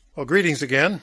Well, greetings again.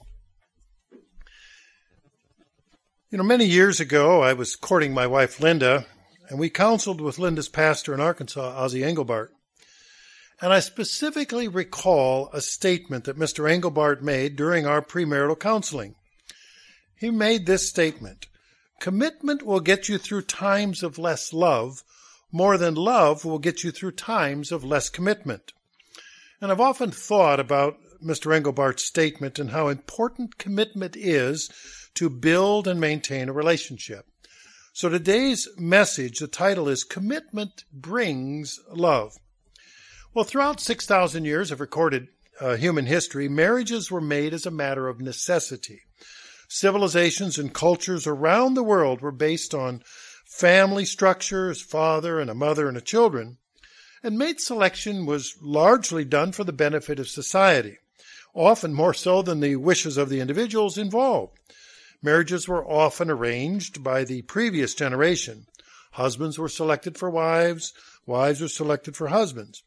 Many years ago, I was courting my wife, Linda, and we counseled with Linda's pastor in Arkansas, Ozzie Engelbart. And I specifically recall a statement that Mr. Engelbart made during our premarital counseling. He made this statement: commitment will get you through times of less love more than love will get you through times of less commitment. And I've often thought about Mr. Engelbart's statement and how important commitment is to build and maintain a relationship. So today's message, the title is Commitment Brings Love. Well, throughout 6,000 years of recorded human history, marriages were made as a matter of necessity. Civilizations and cultures around the world were based on family structures, father and a mother and a children, and mate selection was largely done for the benefit of society, often more so than the wishes of the individuals involved. Marriages were often arranged by the previous generation. Husbands were selected for wives, wives were selected for husbands.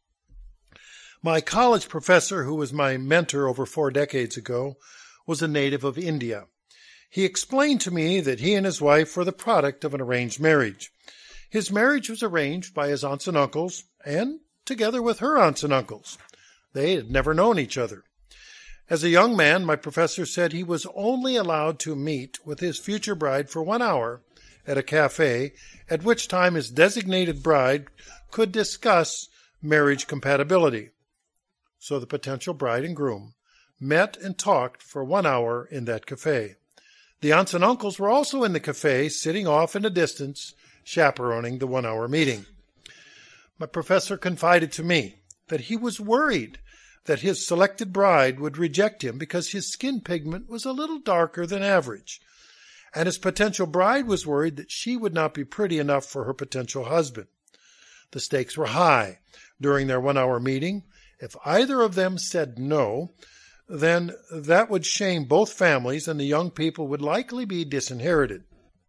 My college professor, who was my mentor over 4 decades ago, was a native of India. He explained to me that he and his wife were the product of an arranged marriage. His marriage was arranged by his aunts and uncles, and together with her aunts and uncles. They had never known each other. As a young man, my professor said he was only allowed to meet with his future bride for 1 hour at a cafe, at which time his designated bride could discuss marriage compatibility. So the potential bride and groom met and talked for 1 hour in that cafe. The aunts and uncles were also in the cafe, sitting off in a distance, chaperoning the 1 hour meeting. My professor confided to me that he was worried that his selected bride would reject him because his skin pigment was a little darker than average, and his potential bride was worried that she would not be pretty enough for her potential husband. The stakes were high during their 1 hour meeting. If either of them said no, then that would shame both families and the young people would likely be disinherited.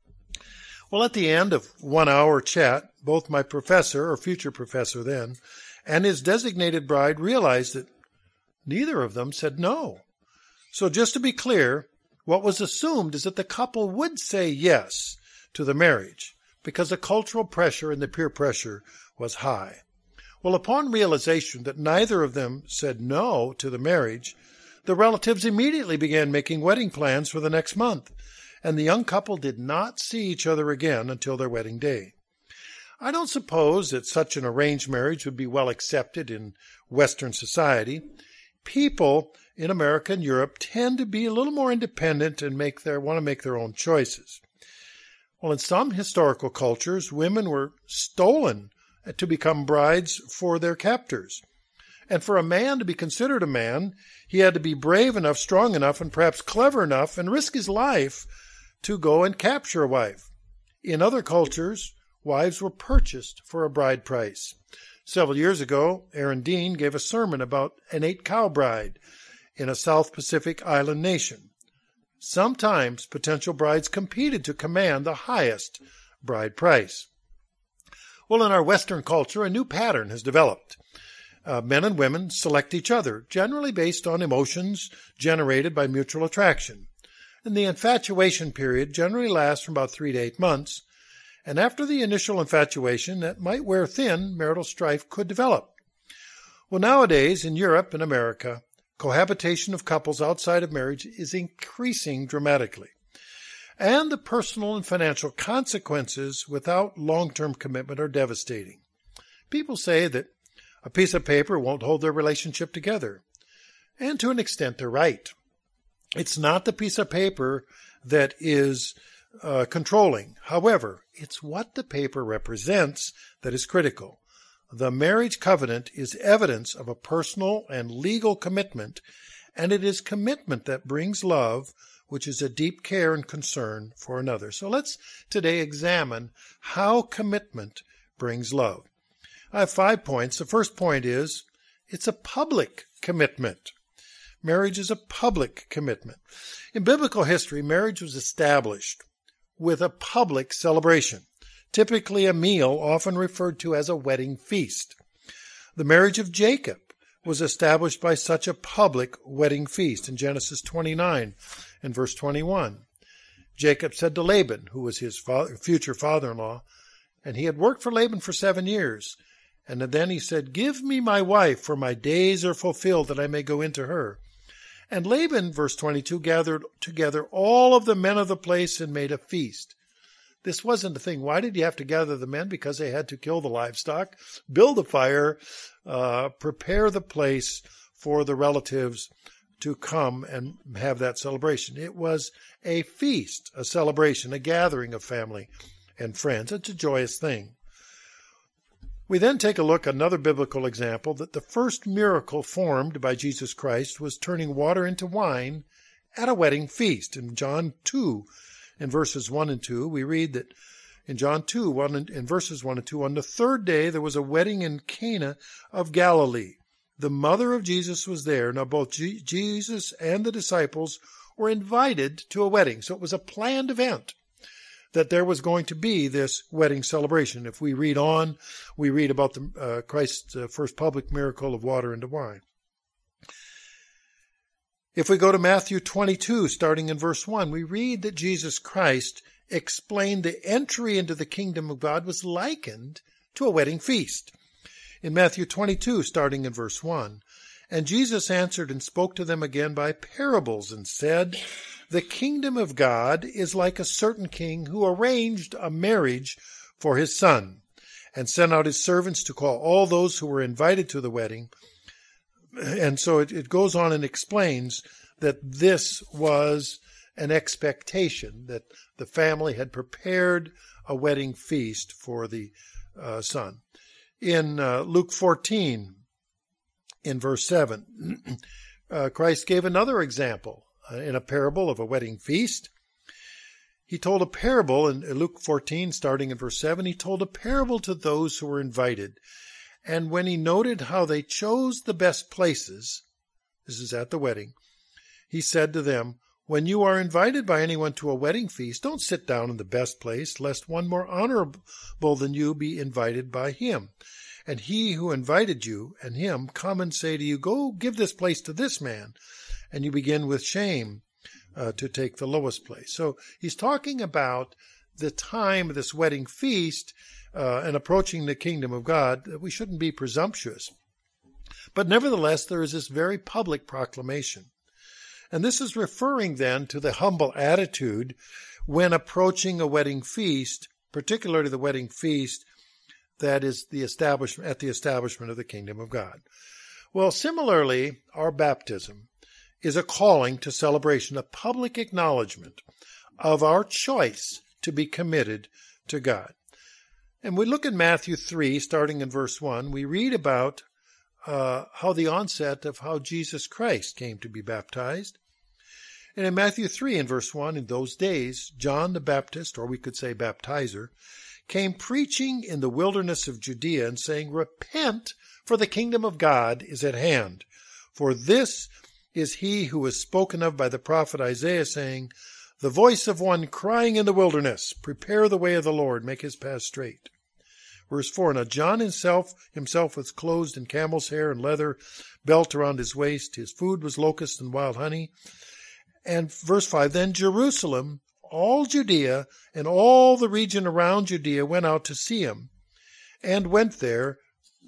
Well, at the end of 1 hour chat, both my professor, or future professor then, and his designated bride realized that neither of them said no. So just to be clear, what was assumed is that the couple would say yes to the marriage because the cultural pressure and the peer pressure was high. Well, upon realization that neither of them said no to the marriage, the relatives immediately began making wedding plans for the next month, and the young couple did not see each other again until their wedding day. I don't suppose that such an arranged marriage would be well accepted in Western society. People in America and Europe tend to be a little more independent and want to make their own choices. Well, in some historical cultures, women were stolen to become brides for their captors. And for a man to be considered a man, he had to be brave enough, strong enough, and perhaps clever enough and risk his life to go and capture a wife. In other cultures, wives were purchased for a bride price. Several years ago, Aaron Dean gave a sermon about an 8-cow bride in a South Pacific island nation. Sometimes potential brides competed to command the highest bride price. Well, in our Western culture, a new pattern has developed. Men and women select each other, generally based on emotions generated by mutual attraction. And the infatuation period generally lasts from about 3 to 8 months. And after the initial infatuation that might wear thin, marital strife could develop. Well, nowadays in Europe and America, cohabitation of couples outside of marriage is increasing dramatically. And the personal and financial consequences without long-term commitment are devastating. People say that a piece of paper won't hold their relationship together. And to an extent, they're right. It's not the piece of paper that is controlling. However, it's what the paper represents that is critical. The marriage covenant is evidence of a personal and legal commitment, and it is commitment that brings love, which is a deep care and concern for another. So let's today examine how commitment brings love. I have 5 points. The first point is it's a public commitment. Marriage is a public commitment. In biblical history, marriage was established with a public celebration, typically a meal often referred to as a wedding feast. The marriage of Jacob was established by such a public wedding feast in Genesis 29 and verse 21. Jacob said to Laban, who was his future father-in-law, and he had worked for Laban for 7 years, and then he said, "Give me my wife, for my days are fulfilled, that I may go into her." And Laban, verse 22, gathered together all of the men of the place and made a feast. This wasn't a thing. Why did you have to gather the men? Because they had to kill the livestock, build a fire, prepare the place for the relatives to come and have that celebration. It was a feast, a celebration, a gathering of family and friends. It's a joyous thing. We then take a look at another biblical example that the first miracle formed by Jesus Christ was turning water into wine at a wedding feast. In John 2, in verses 1 and 2, we read that in John 2, in verses 1 and 2, on the third day there was a wedding in Cana of Galilee. The mother of Jesus was there. Now both Jesus and the disciples were invited to a wedding. So it was a planned event that there was going to be this wedding celebration. If we read on, we read about Christ's first public miracle of water into wine. If we go to Matthew 22, starting in verse 1, we read that Jesus Christ explained the entry into the kingdom of God was likened to a wedding feast. In Matthew 22, starting in verse 1, "And Jesus answered and spoke to them again by parables and said, The kingdom of God is like a certain king who arranged a marriage for his son and sent out his servants to call all those who were invited to the wedding." And so it goes on and explains that this was an expectation, that the family had prepared a wedding feast for the son. In Luke 14, in verse 7, Christ gave another example in a parable of a wedding feast. He told a parable in Luke 14, starting in verse 7, he told a parable to those who were invited. And when he noted how they chose the best places, this is at the wedding, he said to them, "When you are invited by anyone to a wedding feast, don't sit down in the best place, lest one more honorable than you be invited by him. And he who invited you and him come and say to you, 'Go give this place to this man,' and you begin with shame to take the lowest place." So he's talking about the time of this wedding feast and approaching the kingdom of God, that we shouldn't be presumptuous. But nevertheless, there is this very public proclamation. And this is referring then to the humble attitude when approaching a wedding feast, particularly the wedding feast that is at the establishment of the kingdom of God. Well, similarly, our baptism is a calling to celebration, a public acknowledgement of our choice to be committed to God. And we look at Matthew 3, starting in verse 1, we read about how the onset of how Jesus Christ came to be baptized. And in Matthew 3, in verse 1, in those days, John the Baptist, or we could say baptizer, came preaching in the wilderness of Judea and saying, "Repent, for the kingdom of God is at hand. For this is he who was spoken of by the prophet Isaiah, saying, The voice of one crying in the wilderness, prepare the way of the Lord, make his path straight." Verse 4, "Now John himself was clothed in camel's hair and leather belt around his waist. His food was locusts and wild honey." And verse 5, "Then Jerusalem, all Judea, and all the region around Judea went out to see him, and went there,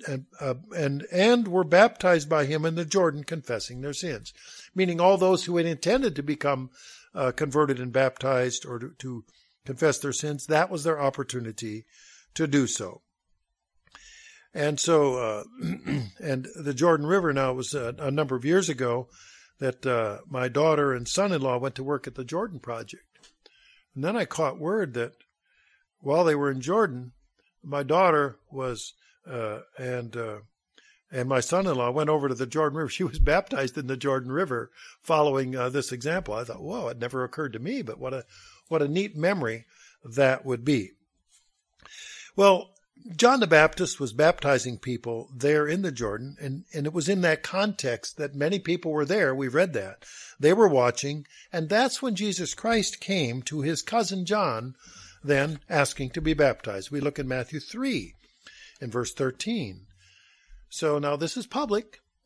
and were baptized by him in the Jordan, confessing their sins." Meaning all those who had intended to become converted and baptized, or to confess their sins, that was their opportunity to do so. And so, and the Jordan River, now, it was a number of years ago that my daughter and son-in-law went to work at the Jordan Project. And then I caught word that while they were in Jordan, my daughter was, and my son-in-law went over to the Jordan River. She was baptized in the Jordan River following this example. I thought, whoa, it never occurred to me, but what a neat memory that would be. Well, John the Baptist was baptizing people there in the Jordan, and it was in that context that many people were there. We read that. They were watching, and that's when Jesus Christ came to his cousin John, then asking to be baptized. We look in Matthew 3 in verse 13. So now this is public,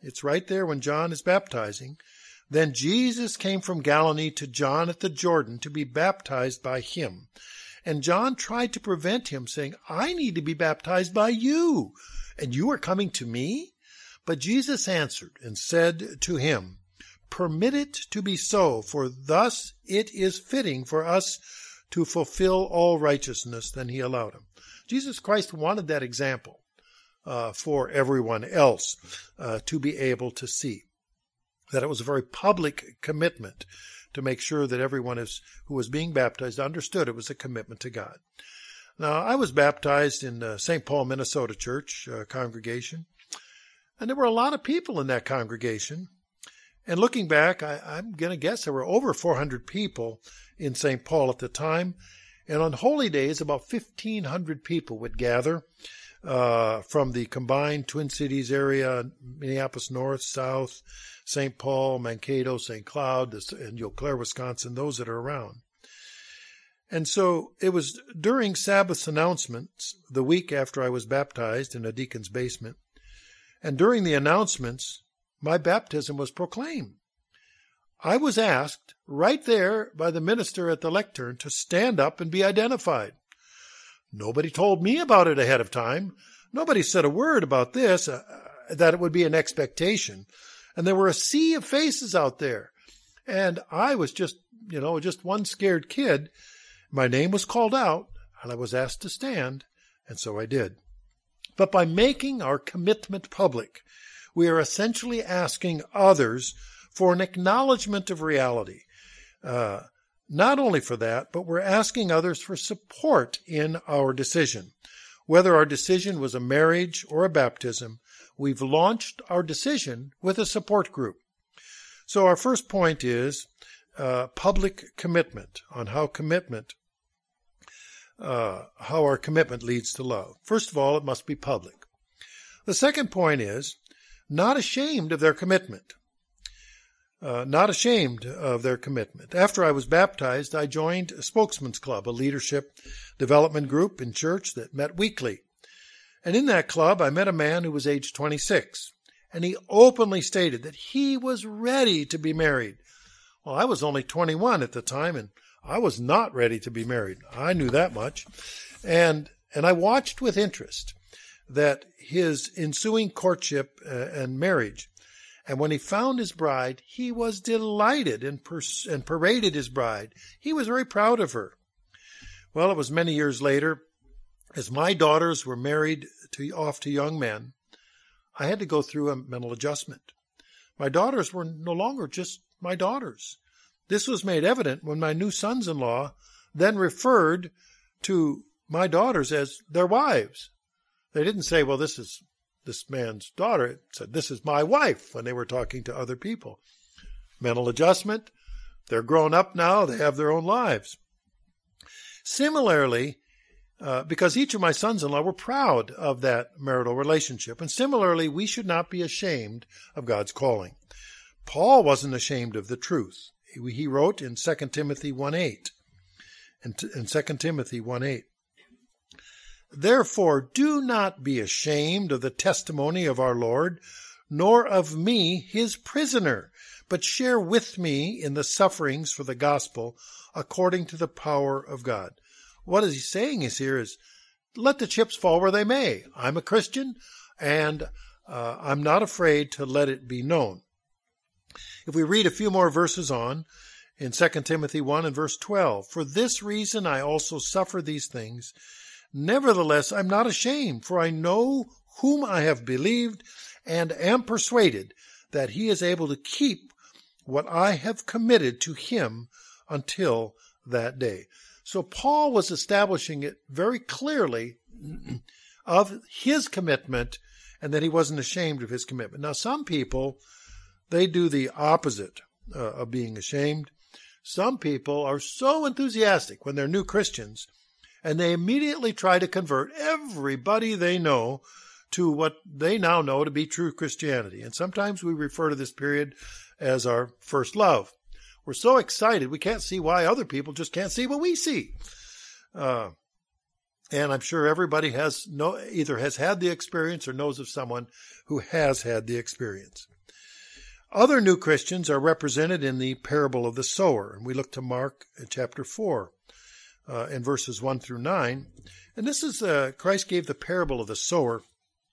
It's right there when John is baptizing. Then Jesus came from Galilee to John at the Jordan to be baptized by him. And John tried to prevent him, saying, I need to be baptized by you, and you are coming to me? But Jesus answered and said to him, Permit it to be so, for thus it is fitting for us to fulfill all righteousness. Then he allowed him. Jesus Christ wanted that example for everyone else to be able to see. That it was a very public commitment to make sure that everyone who was being baptized understood it was a commitment to God. Now, I was baptized in St. Paul, Minnesota church congregation, and there were a lot of people in that congregation. And looking back, I'm going to guess there were over 400 people in St. Paul at the time. And on holy days, about 1,500 people would gather from the combined Twin Cities area, Minneapolis North, South, St. Paul, Mankato, St. Cloud, and Eau Claire, Wisconsin, those that are around. And so it was during Sabbath announcements, the week after I was baptized in a deacon's basement, and during the announcements, my baptism was proclaimed. I was asked right there by the minister at the lectern to stand up and be identified. Nobody told me about it ahead of time. Nobody said a word about this, that it would be an expectation. And there were a sea of faces out there. And I was just one scared kid. My name was called out, and I was asked to stand, and so I did. But by making our commitment public, we are essentially asking others for an acknowledgement of reality. Not only for that, but we're asking others for support in our decision. Whether our decision was a marriage or a baptism, we've launched our decision with a support group. So our first point is public commitment, on how our commitment leads to love. First of all, it must be public. The second point is not ashamed of their commitment. Not ashamed of their commitment. After I was baptized, I joined a Spokesman's Club, a leadership development group in church that met weekly. And in that club, I met a man who was age 26, and he openly stated that he was ready to be married. Well, I was only 21 at the time, and I was not ready to be married. I knew that much. And I watched with interest that his ensuing courtship and marriage. And when he found his bride, he was delighted and paraded his bride. He was very proud of her. Well, it was many years later, as my daughters were married off to young men, I had to go through a mental adjustment. My daughters were no longer just my daughters. This was made evident when my new sons-in-law then referred to my daughters as their wives. They didn't say, well, this is this man's daughter. It said, this is my wife, when they were talking to other people. Mental adjustment. They're grown up now. They have their own lives. Similarly, because each of my sons-in-law were proud of that marital relationship. And similarly, we should not be ashamed of God's calling. Paul wasn't ashamed of the truth. He wrote in 2 Timothy 1:8. In 2 Timothy 1:8. Therefore, do not be ashamed of the testimony of our Lord, nor of me, his prisoner, but share with me in the sufferings for the gospel according to the power of God. What he's saying here is, let the chips fall where they may. I'm a Christian, and I'm not afraid to let it be known. If we read a few more verses on, in 2 Timothy 1 and verse 12, for this reason I also suffer these things. Nevertheless, I'm not ashamed, for I know whom I have believed, and am persuaded that he is able to keep what I have committed to him until that day. So Paul was establishing it very clearly of his commitment, and that he wasn't ashamed of his commitment. Now, some people, they do the opposite of being ashamed. Some people are so enthusiastic when they're new Christians, and they immediately try to convert everybody they know to what they now know to be true Christianity. And sometimes we refer to this period as our first love. We're so excited, we can't see why other people just can't see what we see. And I'm sure everybody either has had the experience or knows of someone who has had the experience. Other new Christians are represented in the parable of the sower. And we look to Mark chapter 4 in verses 1 through 9. And this is, Christ gave the parable of the sower.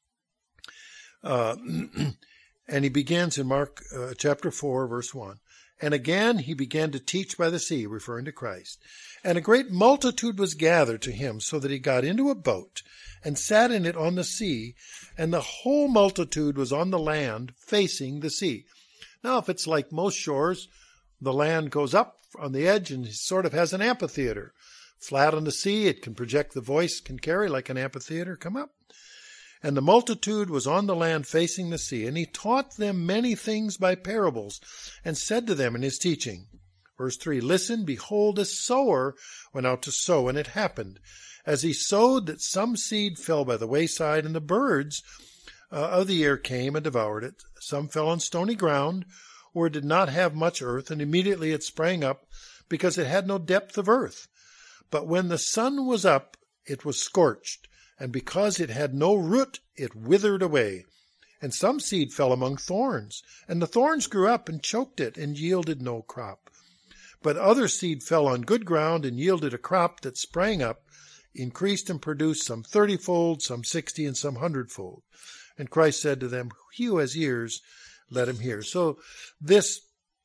And he begins in Mark chapter 4, verse 1. And again he began to teach by the sea, referring to Christ. And a great multitude was gathered to him, so that he got into a boat and sat in it on the sea, and the whole multitude was on the land facing the sea. Now, if it's like most shores, the land goes up on the edge and sort of has an amphitheater. Flat on the sea, it can project the voice can carry like an amphitheater, come up. And the multitude was on the land facing the sea, and he taught them many things by parables, and said to them in his teaching, verse 3, Listen, behold, a sower went out to sow, and it happened, as he sowed, that some seed fell by the wayside, and the birds of the air came and devoured it. Some fell on stony ground, where it did not have much earth, and immediately it sprang up, because it had no depth of earth. But when the sun was up, it was scorched, and because it had no root, it withered away. And some seed fell among thorns, and the thorns grew up and choked it, and yielded no crop. But other seed fell on good ground, and yielded a crop that sprang up, increased and produced some 30-fold, some 60, and some 100-fold. And Christ said to them, He who has ears, let him hear. So this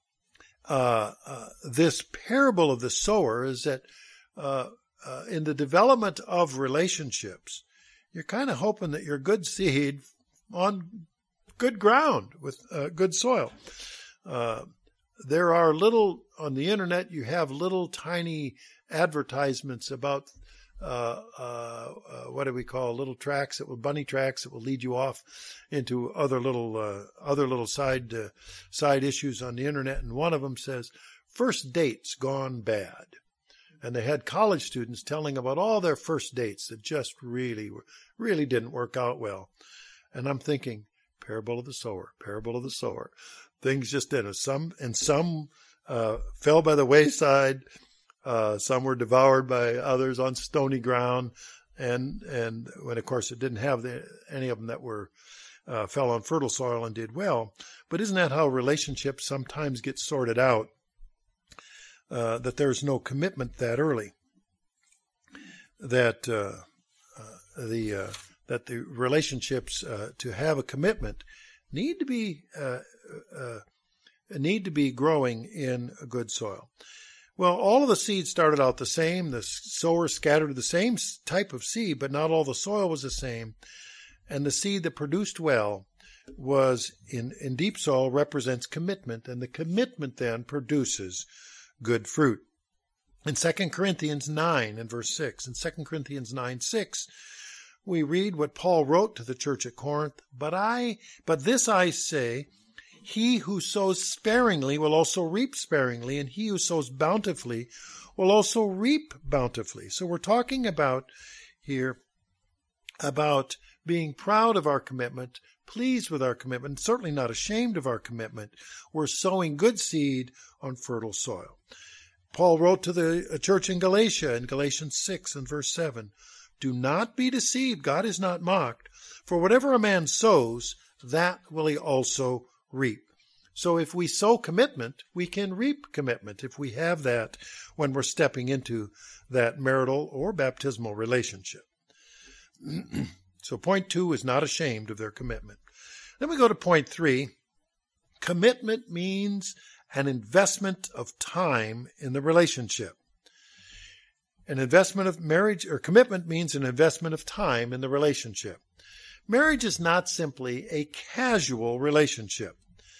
parable of the sower is that in the development of relationships, you're kind of hoping that you're good seed on good ground with good soil. There are on the internet, you have little tiny advertisements about what do we call little tracks bunny tracks that will lead you off into other little side issues on the internet. And one of them says, first dates gone bad. And they had college students telling about all their first dates that just really didn't work out well. And I'm thinking, parable of the sower. Things just didn't. Some fell by the wayside. Some were devoured by others on stony ground. And when, of course, it didn't have any of them that fell on fertile soil and did well. But isn't that how relationships sometimes get sorted out? That there's no commitment that early, that the relationships to have a commitment need to be growing in a good soil. Well, all of the seeds started out the same. The sower scattered the same type of seed, but not all the soil was the same. And the seed that produced well was in deep soil represents commitment, and the commitment then produces good fruit. In 2 Corinthians 9 and verse 6, in 2 Corinthians 9:6, we read what Paul wrote to the church at Corinth, But this I say, he who sows sparingly will also reap sparingly, and he who sows bountifully will also reap bountifully. So we're talking about being proud of our commitment, pleased with our commitment, certainly not ashamed of our commitment. We're sowing good seed on fertile soil. Paul wrote to the church in Galatia in Galatians 6 and verse 7, Do not be deceived, God is not mocked, for whatever a man sows, that will he also reap. So if we sow commitment, we can reap commitment if we have that when we're stepping into that marital or baptismal relationship. So point 2 is not ashamed of their commitment. Then we go to point 3. Commitment means an investment of time in the relationship. An investment of marriage or commitment means an investment of time in the relationship. Marriage is not simply a casual relationship.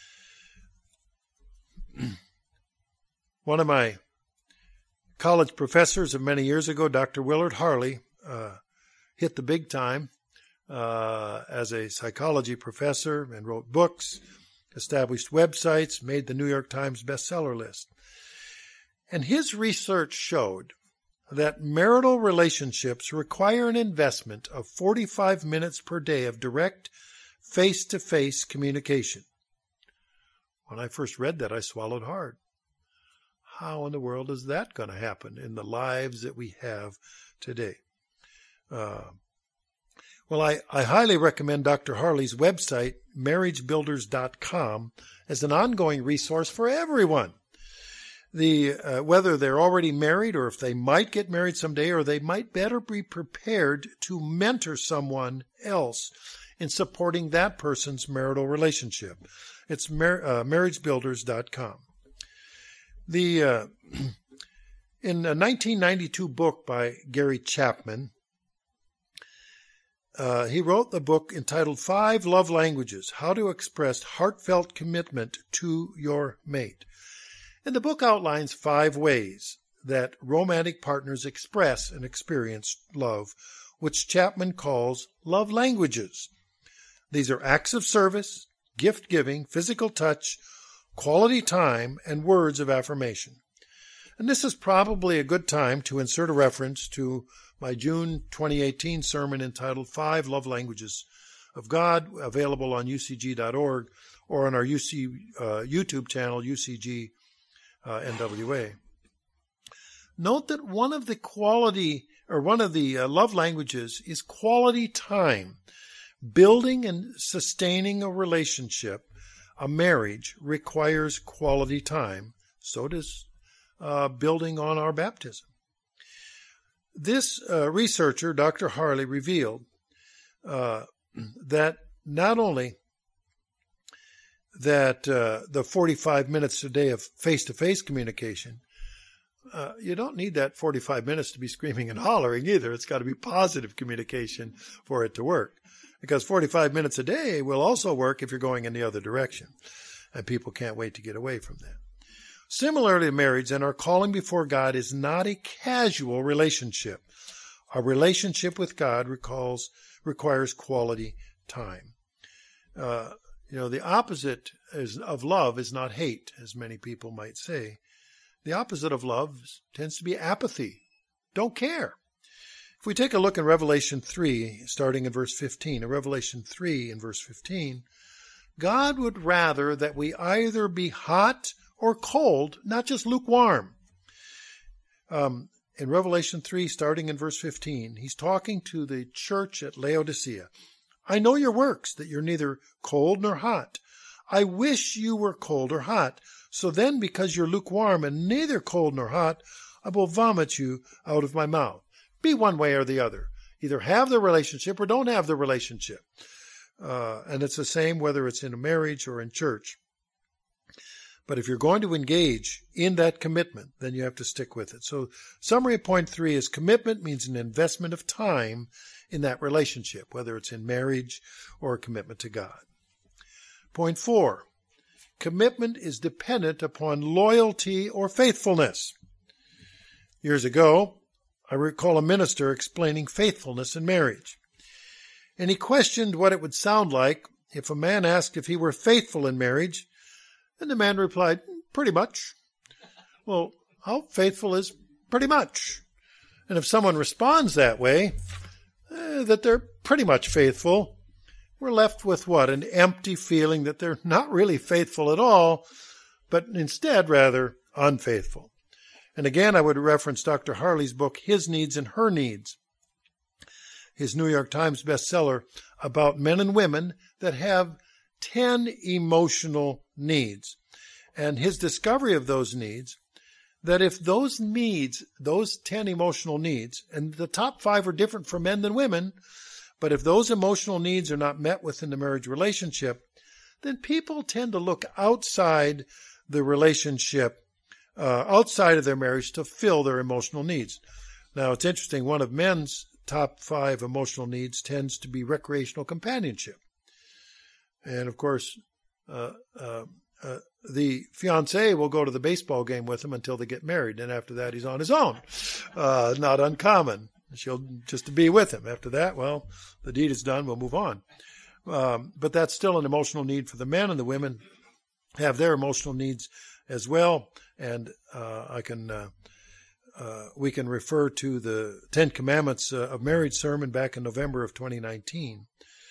One of my college professors of many years ago, Dr. Willard Harley, hit the big time as a psychology professor and wrote books, established websites, made the New York Times bestseller list. And his research showed that marital relationships require an investment of 45 minutes per day of direct face-to-face communication. When I first read that, I swallowed hard. How in the world is that going to happen in the lives that we have today? Well, I highly recommend Dr. Harley's website, marriagebuilders.com, as an ongoing resource for everyone. Whether they're already married or if they might get married someday, or they might better be prepared to mentor someone else in supporting that person's marital relationship. It's marriagebuilders.com. In a 1992 book by Gary Chapman, he wrote the book entitled 5 Love Languages, How to Express Heartfelt Commitment to Your Mate. And the book outlines 5 ways that romantic partners express and experience love, which Chapman calls love languages. These are acts of service, gift-giving, physical touch, quality time, and words of affirmation. And this is probably a good time to insert a reference to my June 2018 sermon entitled 5 Love Languages of God, available on ucg.org or on our YouTube channel, UCG NWA. Note that one of the love languages is quality time. Building and sustaining a relationship, a marriage, requires quality time. So does building on our baptism. This researcher, Dr. Harley, revealed that not only that the 45 minutes a day of face-to-face communication, you don't need that 45 minutes to be screaming and hollering either. It's got to be positive communication for it to work, because 45 minutes a day will also work if you're going in the other direction, and people can't wait to get away from that. Similarly to marriage, and our calling before God is not a casual relationship. A relationship with God requires quality time. The opposite of love is not hate, as many people might say. The opposite of love tends to be apathy. Don't care. If we take a look in Revelation 3, starting in verse 15, in Revelation 3 in verse 15, God would rather that we either be hot or cold, not just lukewarm. In Revelation 3, starting in verse 15, he's talking to the church at Laodicea. I know your works, that you're neither cold nor hot. I wish you were cold or hot. So then, because you're lukewarm and neither cold nor hot, I will vomit you out of my mouth. Be one way or the other. Either have the relationship or don't have the relationship. And it's the same whether it's in a marriage or in church. But if you're going to engage in that commitment, then you have to stick with it. So summary of point 3 is commitment means an investment of time in that relationship, whether it's in marriage or a commitment to God. Point 4, commitment is dependent upon loyalty or faithfulness. Years ago, I recall a minister explaining faithfulness in marriage. And he questioned what it would sound like if a man asked if he were faithful in marriage, and the man replied, pretty much. Well, how faithful is pretty much? And if someone responds that way, that they're pretty much faithful, we're left with what? An empty feeling that they're not really faithful at all, but instead rather unfaithful. And again, I would reference Dr. Harley's book, His Needs and Her Needs, his New York Times bestseller about men and women that have 10 emotional needs. And his discovery of those needs, that if those needs, those 10 emotional needs, and the top 5 are different for men than women, but if those emotional needs are not met within the marriage relationship, then people tend to look outside the relationship, outside of their marriage to fill their emotional needs. Now, it's interesting, one of men's top 5 emotional needs tends to be recreational companionship. And of course, the fiancé will go to the baseball game with him until they get married. And after that, he's on his own. Not uncommon. She'll just to be with him. After that, well, the deed is done. We'll move on. But that's still an emotional need for the men, and the women have their emotional needs as well. And we can refer to the 10 Commandments of Marriage sermon back in November of 2019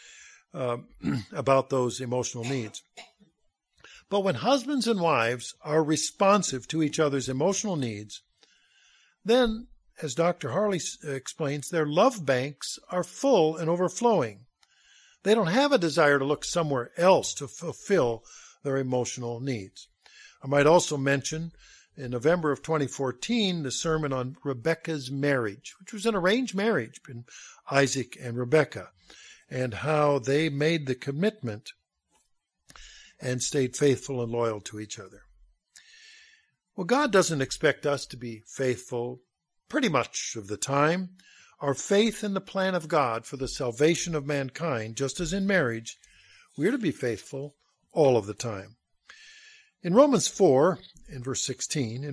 about those emotional needs. But when husbands and wives are responsive to each other's emotional needs, then, as Dr. Harley explains, their love banks are full and overflowing. They don't have a desire to look somewhere else to fulfill their emotional needs. I might also mention in November of 2014 the sermon on Rebecca's marriage, which was an arranged marriage between Isaac and Rebecca, and how they made the commitment and stayed faithful and loyal to each other. Well, God doesn't expect us to be faithful pretty much of the time. Our faith in the plan of God for the salvation of mankind, just as in marriage, we are to be faithful all of the time. In Romans 4, verse 16,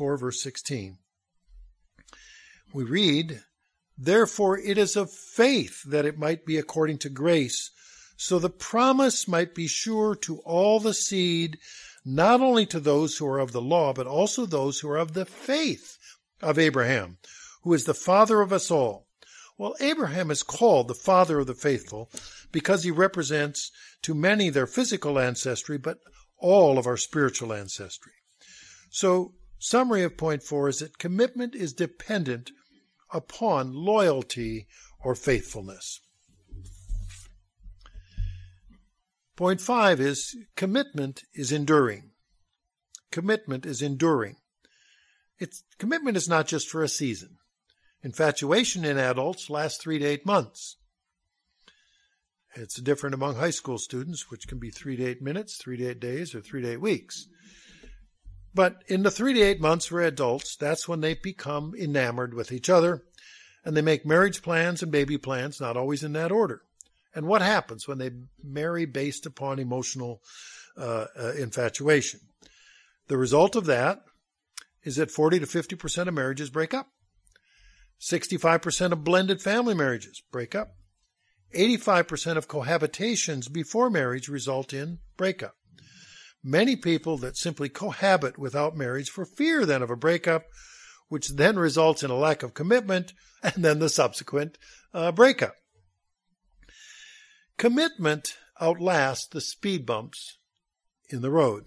we read, "Therefore it is of faith that it might be according to grace, so the promise might be sure to all the seed, not only to those who are of the law, but also those who are of the faith of Abraham, who is the father of us all." Well, Abraham is called the father of the faithful because he represents to many their physical ancestry, but all of our spiritual ancestry. So, summary of point 4 is that commitment is dependent upon loyalty or faithfulness. Point 5 is commitment is enduring. Commitment is enduring. Commitment is not just for a season. Infatuation in adults lasts 3 to 8 months. It's different among high school students, which can be 3 to 8 minutes, 3 to 8 days, or 3 to 8 weeks. But in the 3 to 8 months for adults, that's when they become enamored with each other, and they make marriage plans and baby plans, not always in that order. And what happens when they marry based upon emotional infatuation? The result of that is that 40 to 50% of marriages break up. 65% of blended family marriages break up. 85% of cohabitations before marriage result in breakup. Many people that simply cohabit without marriage for fear then of a breakup, which then results in a lack of commitment and then the subsequent breakup. Commitment outlasts the speed bumps in the road.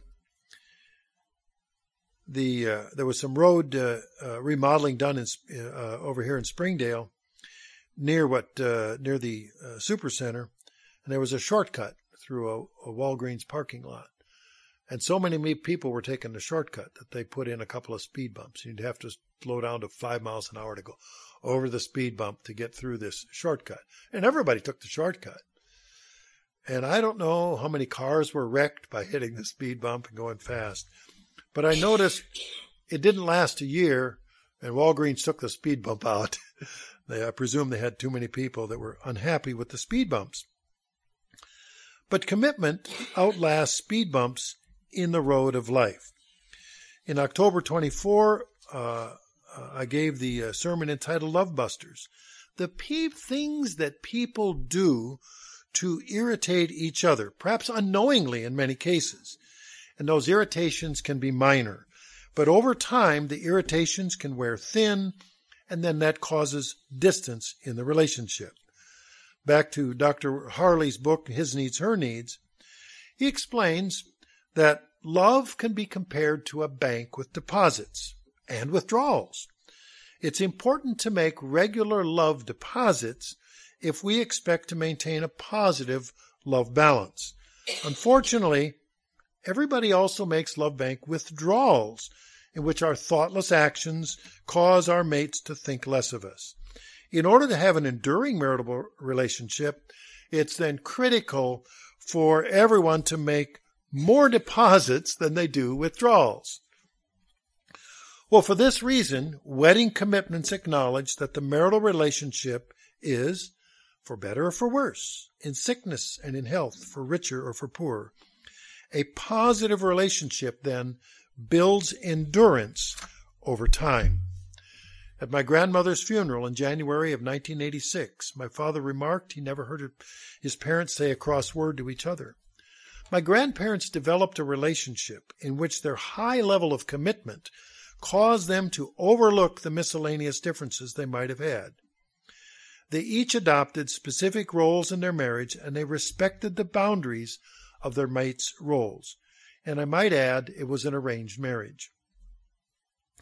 There was some road remodeling done over here in Springdale, near the Supercenter, and there was a shortcut through a Walgreens parking lot. And so many people were taking the shortcut that they put in a couple of speed bumps. You'd have to slow down to 5 miles an hour to go over the speed bump to get through this shortcut. And everybody took the shortcut. And I don't know how many cars were wrecked by hitting the speed bump and going fast. But I noticed it didn't last a year, and Walgreens took the speed bump out. I presume they had too many people that were unhappy with the speed bumps. But commitment outlasts speed bumps in the road of life. In October 24, I gave the sermon entitled Love Busters. The things that people do to irritate each other, perhaps unknowingly in many cases. And those irritations can be minor. But over time, the irritations can wear thin, and then that causes distance in the relationship. Back to Dr. Harley's book, His Needs, Her Needs, he explains that love can be compared to a bank with deposits and withdrawals. It's important to make regular love deposits if we expect to maintain a positive love balance. Unfortunately, everybody also makes love bank withdrawals, in which our thoughtless actions cause our mates to think less of us. In order to have an enduring marital relationship, it's then critical for everyone to make more deposits than they do withdrawals. Well, for this reason, wedding commitments acknowledge that the marital relationship is, for better or for worse, in sickness and in health, for richer or for poorer. A positive relationship, then, builds endurance over time. At my grandmother's funeral in January of 1986, my father remarked he never heard his parents say a cross word to each other. My grandparents developed a relationship in which their high level of commitment caused them to overlook the miscellaneous differences they might have had. They each adopted specific roles in their marriage, and they respected the boundaries of their mates' roles. And I might add, it was an arranged marriage.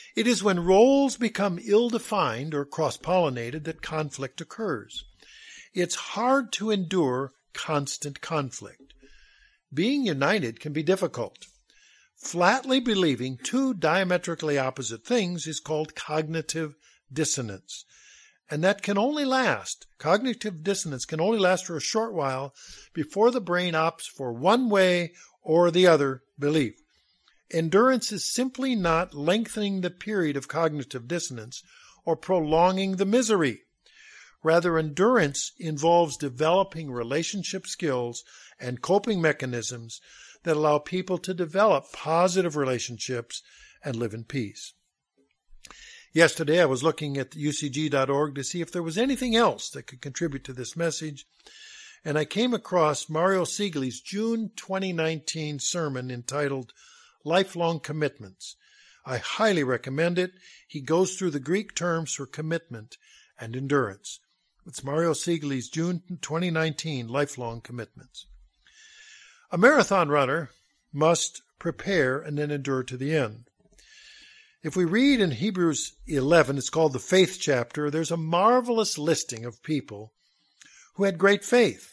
It is when roles become ill-defined or cross-pollinated that conflict occurs. It's hard to endure constant conflict. Being united can be difficult. Flatly believing two diametrically opposite things is called cognitive dissonance. And that can only last, cognitive dissonance can only last for a short while before the brain opts for one way or the other belief. Endurance is simply not lengthening the period of cognitive dissonance or prolonging the misery. Rather, endurance involves developing relationship skills and coping mechanisms that allow people to develop positive relationships and live in peace. Yesterday, I was looking at ucg.org to see if there was anything else that could contribute to this message, and I came across Mario Sigli's June 2019 sermon entitled Lifelong Commitments. I highly recommend it. He goes through the Greek terms for commitment and endurance. It's Mario Sigli's June 2019 Lifelong Commitments. A marathon runner must prepare and then endure to the end. If we read in Hebrews 11, it's called the faith chapter, there's a marvelous listing of people who had great faith.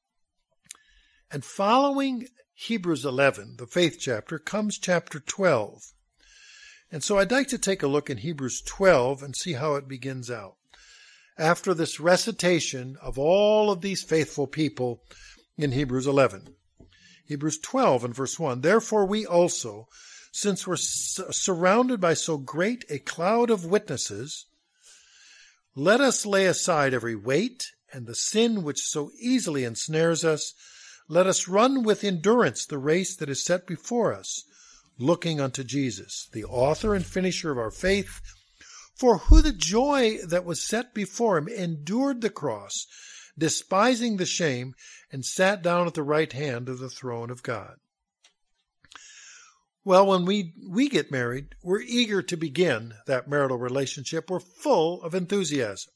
And following Hebrews 11, the faith chapter, comes chapter 12. And so I'd like to take a look in Hebrews 12 and see how it begins out. After this recitation of all of these faithful people in Hebrews 11. Hebrews 12 and verse 1, Therefore we also, since we're surrounded by so great a cloud of witnesses, let us lay aside every weight and the sin which so easily ensnares us. Let us run with endurance the race that is set before us, looking unto Jesus, the author and finisher of our faith, for who the joy that was set before him endured the cross, despising the shame, and sat down at the right hand of the throne of God. Well, when we get married, we're eager to begin that marital relationship. We're full of enthusiasm.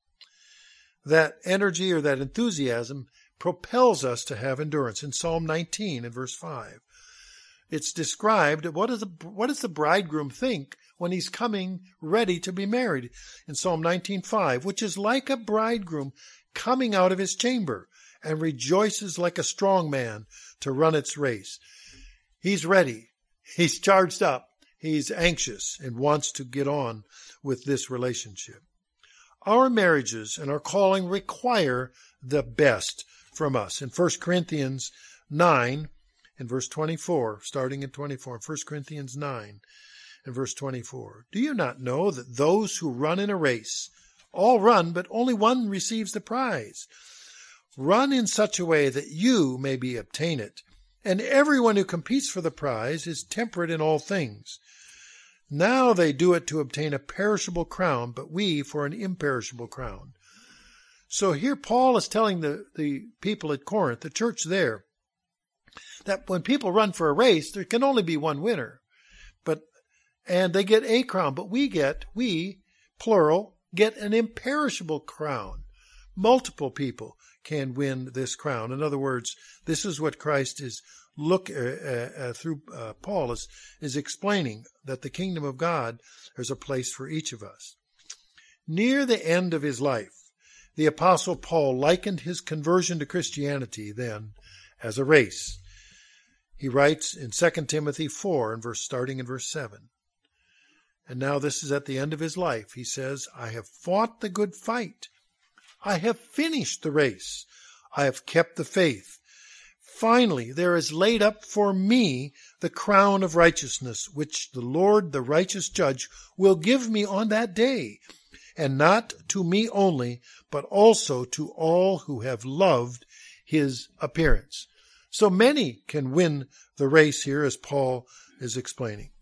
That energy or that enthusiasm propels us to have endurance. In Psalm 19 and verse 5, it's described, what does the bridegroom think when he's coming ready to be married? In Psalm 19:5, which is like a bridegroom coming out of his chamber and rejoices like a strong man to run its race. He's ready. He's charged up. He's anxious and wants to get on with this relationship. Our marriages and our calling require the best from us. In 1 Corinthians 9 and verse 24, starting in 24, 1 Corinthians 9 and verse 24, Do you not know that those who run in a race all run, but only one receives the prize? Run in such a way that you may obtain it. And everyone who competes for the prize is temperate in all things. Now they do it to obtain a perishable crown, but we for an imperishable crown. So here Paul is telling the people at Corinth, the church there, that when people run for a race, there can only be one winner. And they get a crown, but we, plural, get an imperishable crown. Multiple people can win this crown. In other words, this is what Christ is through Paul is explaining, that the kingdom of God, there's a place for each of us. Near the end of his life, the Apostle Paul likened his conversion to Christianity then as a race. He writes in 2 Timothy 4, starting in verse 7. And now this is at the end of his life. He says, I have fought the good fight. I have finished the race. I have kept the faith. Finally, there is laid up for me the crown of righteousness, which the Lord, the righteous judge, will give me on that day, and not to me only, but also to all who have loved his appearance. So many can win the race here, as Paul is explaining.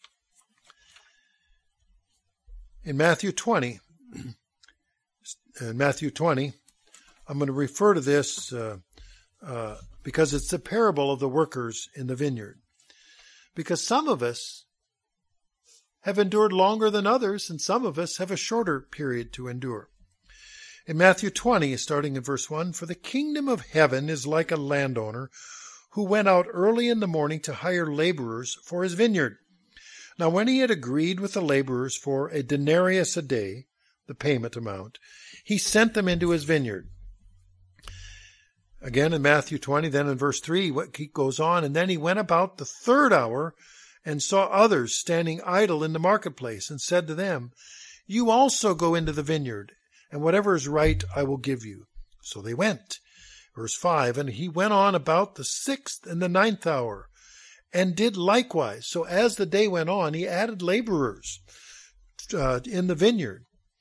In Matthew 20, I'm going to refer to this because it's the parable of the workers in the vineyard. Because some of us have endured longer than others, and some of us have a shorter period to endure. In Matthew 20, starting in verse 1, For the kingdom of heaven is like a landowner who went out early in the morning to hire laborers for his vineyard. Now when he had agreed with the laborers for a denarius a day, the payment amount, he sent them into his vineyard. Again in Matthew 20, then in verse 3, he goes on, and then he went about the third hour and saw others standing idle in the marketplace, and said to them, You also go into the vineyard, and whatever is right I will give you. So they went. Verse 5, and he went on about the 6th and the 9th hour, and did likewise. So as the day went on, he added laborers in the vineyard.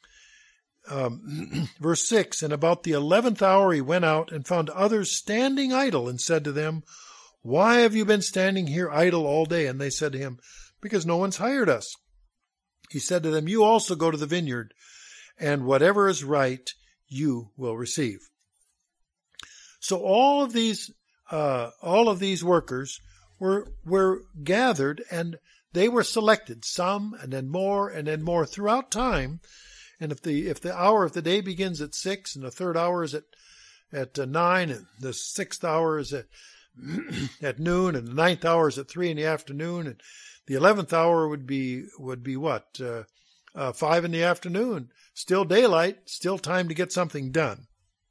Verse 6, and about the 11th hour he went out and found others standing idle, and said to them, Why have you been standing here idle all day? And they said to him, Because no one's hired us. He said to them, You also go to the vineyard, and whatever is right you will receive. So all of these workers were gathered, and they were selected, some and then more throughout time. And if the hour of the day begins at 6, and the third hour is at 9, and the 6th hour is at noon, and the 9th hour is at 3 in the afternoon, and the 11th hour would be what? 5 in the afternoon. Still daylight, still time to get something done.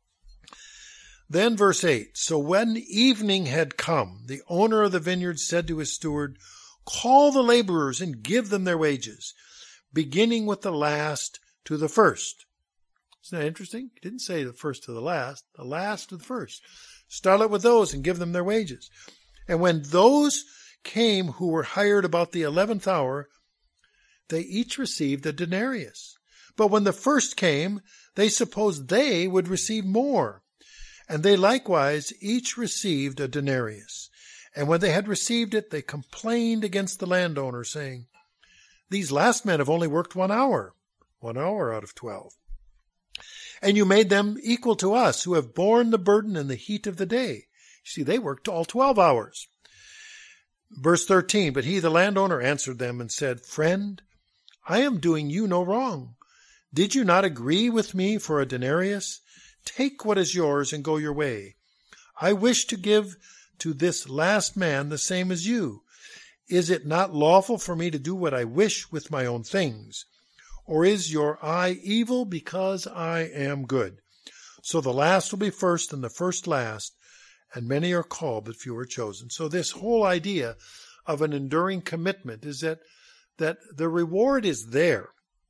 Then verse 8, so when evening had come, the owner of the vineyard said to his steward, Call the laborers and give them their wages, beginning with the last to the first. Isn't that interesting? He didn't say the first to the last to the first. Start out with those and give them their wages. And when those came who were hired about the 11th hour, they each received a denarius. But when the first came, they supposed they would receive more. And they likewise each received a denarius. And when they had received it, they complained against the landowner, saying, These last men have only worked 1 hour out of 12. And you made them equal to us, who have borne the burden in the heat of the day. You see, they worked all 12 hours. Verse 13, but he, the landowner, answered them and said, Friend, I am doing you no wrong. Did you not agree with me for a denarius? Take what is yours and go your way. I wish to give to this last man the same as you. Is it not lawful for me to do what I wish with my own things? Or is your eye evil because I am good? So the last will be first and the first last, and many are called, but few are chosen. So this whole idea of an enduring commitment is that the reward is there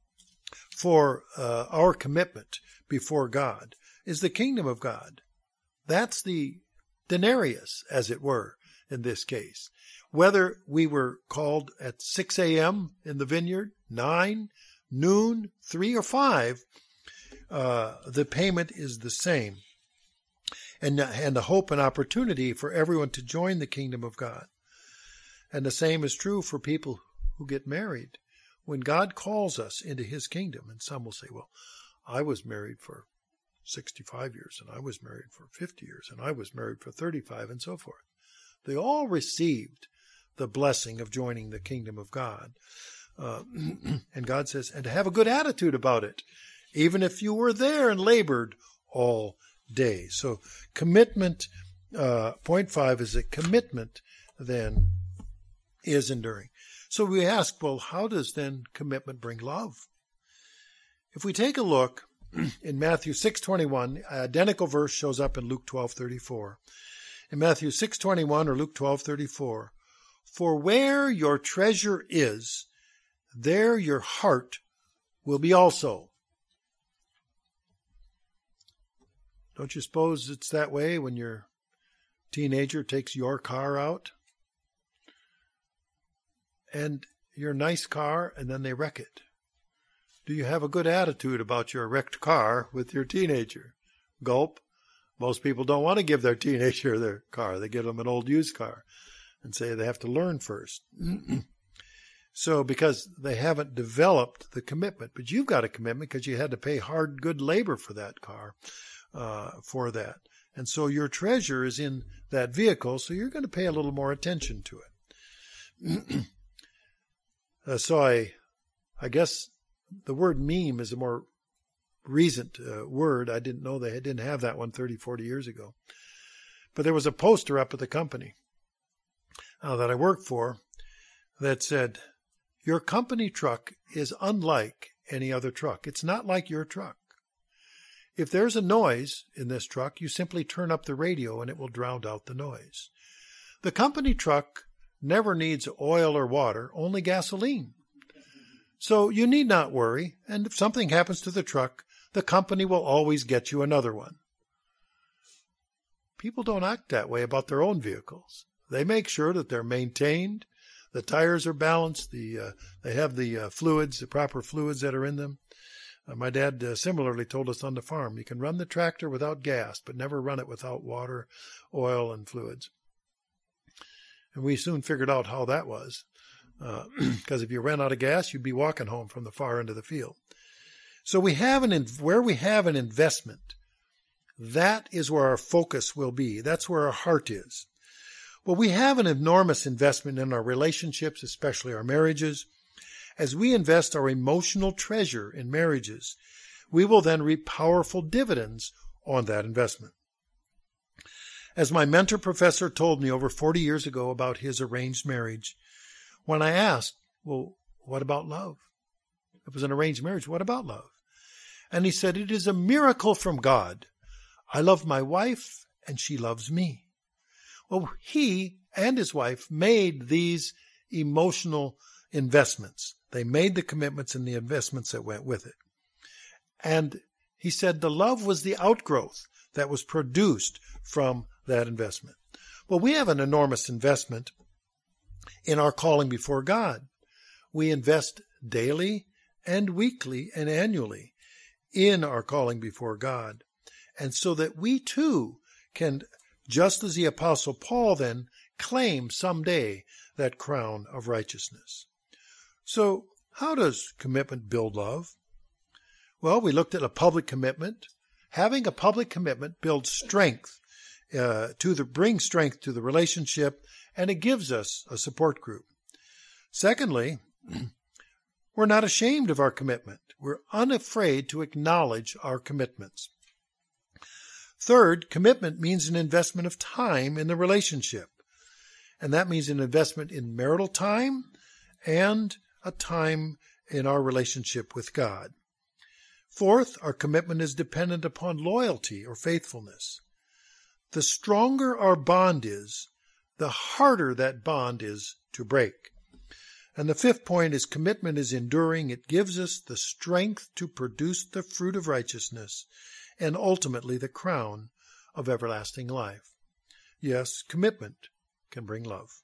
for our commitment before God, is the kingdom of God. That's the denarius, as it were, in this case. Whether we were called at 6 a.m. in the vineyard, 9, noon, 3, or 5, the payment is the same. And the hope and opportunity for everyone to join the kingdom of God. And the same is true for people who get married. When God calls us into his kingdom, and some will say, well, I was married for 65 years, and I was married for 50 years, and I was married for 35, and so forth. They all received the blessing of joining the kingdom of God. And God says, and to have a good attitude about it, even if you were there and labored all day. So commitment, point 5 is that commitment then is enduring. So we ask, well, how does then commitment bring love? If we take a look in Matthew 6:21, identical verse shows up in Luke 12:34. In Matthew 6:21 or Luke 12:34, for where your treasure is, there your heart will be also. Don't you suppose it's that way when your teenager takes your car out? And your nice car, and then they wreck it. Do you have a good attitude about your wrecked car with your teenager? Gulp. Most people don't want to give their teenager their car. They give them an old used car and say they have to learn first. So because they haven't developed the commitment. But you've got a commitment because you had to pay hard, good labor for that car, for that. And so your treasure is in that vehicle, so you're going to pay a little more attention to it. So I guess the word meme is a more recent word. I didn't know they didn't have that one 30, 40 years ago. But there was a poster up at the company that I worked for that said, Your company truck is unlike any other truck. It's not like your truck. If there's a noise in this truck, you simply turn up the radio and it will drown out the noise. The company truck never needs oil or water, only gasoline. So you need not worry, and if something happens to the truck, the company will always get you another one. People don't act that way about their own vehicles. They make sure that they're maintained, the tires are balanced, they have the fluids, the proper fluids that are in them. My dad similarly told us on the farm, you can run the tractor without gas, but never run it without water, oil, and fluids. And we soon figured out how that was, because if you ran out of gas, you'd be walking home from the far end of the field. So where we have an investment, that is where our focus will be. That's where our heart is. Well, we have an enormous investment in our relationships, especially our marriages. As we invest our emotional treasure in marriages, we will then reap powerful dividends on that investment. As my mentor professor told me over 40 years ago about his arranged marriage, when I asked, well, what about love? It was an arranged marriage. What about love? And he said, it is a miracle from God. I love my wife and she loves me. Well, he and his wife made these emotional investments. They made the commitments and the investments that went with it. And he said the love was the outgrowth that was produced from that investment. Well, we have an enormous investment in our calling before God. We invest daily and weekly and annually in our calling before God. And so that we too can, just as the Apostle Paul then, claim someday that crown of righteousness. So how does commitment build love? Well, we looked at a public commitment. Having a public commitment builds strength, brings strength to the relationship, and it gives us a support group. Secondly, we're not ashamed of our commitment. We're unafraid to acknowledge our commitments. Third, commitment means an investment of time in the relationship. And that means an investment in marital time and a time in our relationship with God. Fourth, our commitment is dependent upon loyalty or faithfulness. The stronger our bond is, the harder that bond is to break. And the fifth point is commitment is enduring. It gives us the strength to produce the fruit of righteousness and ultimately the crown of everlasting life. Yes, commitment can bring love.